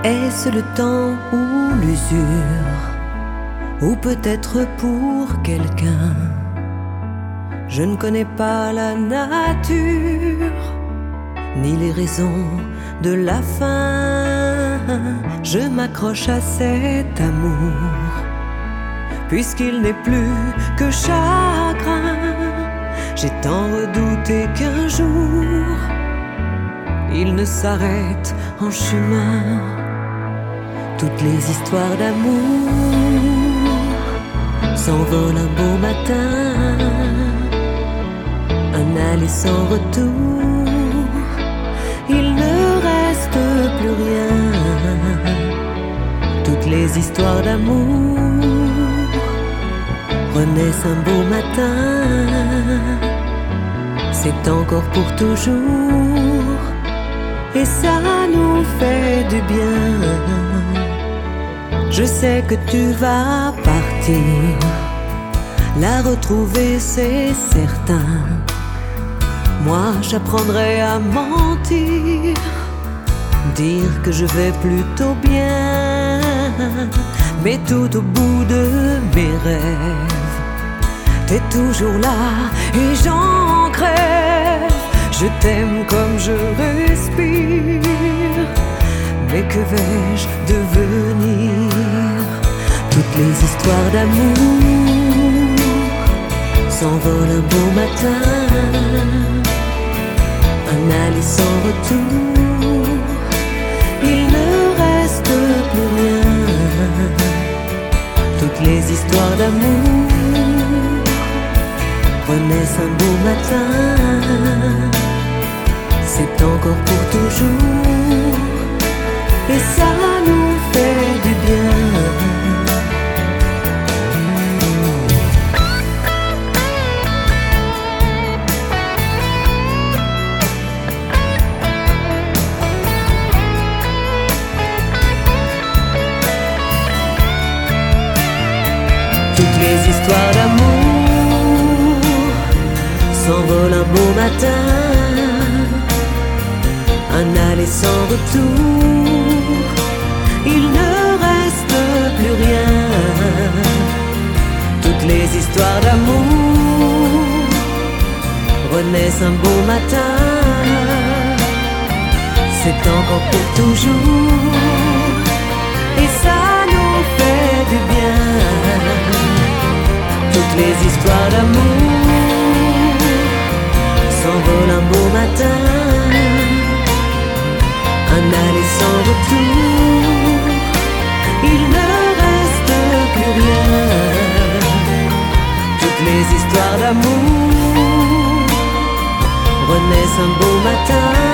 Est-ce le temps ou l'usure, ou peut-être pour quelqu'un? Je ne connais pas la nature, ni les raisons de la fin. Je m'accroche à cet amour, puisqu'il n'est plus que chagrin. J'ai tant redouté qu'un jour il ne s'arrête en chemin. Toutes les histoires d'amour s'envolent un beau matin, un aller sans retour, il ne reste plus rien. Toutes les histoires d'amour renaissent un beau matin, c'est encore pour toujours, et ça nous fait du bien. Je sais que tu vas partir, la retrouver c'est certain. Moi j'apprendrai à mentir, dire que je vais plutôt bien. Mais tout au bout de mes rêves, t'es toujours là et j'en crève. Je t'aime comme je respire, mais que vais-je devenir? Toutes les histoires d'amour s'envolent un beau matin, un aller sans retour, il ne reste plus rien. Toutes les histoires d'amour renaissent un beau matin, c'est encore pour toujours, et ça nous fait du bien. Toutes les histoires d'amour s'envolent un beau matin, un aller sans retour, il ne reste plus rien. Toutes les histoires d'amour renaissent un beau matin, c'est encore pour toujours, et ça nous fait du bien. Toutes les histoires d'amour s'envolent un beau matin, un aller sans retour, il ne reste plus rien. Toutes les histoires d'amour renaissent un beau matin,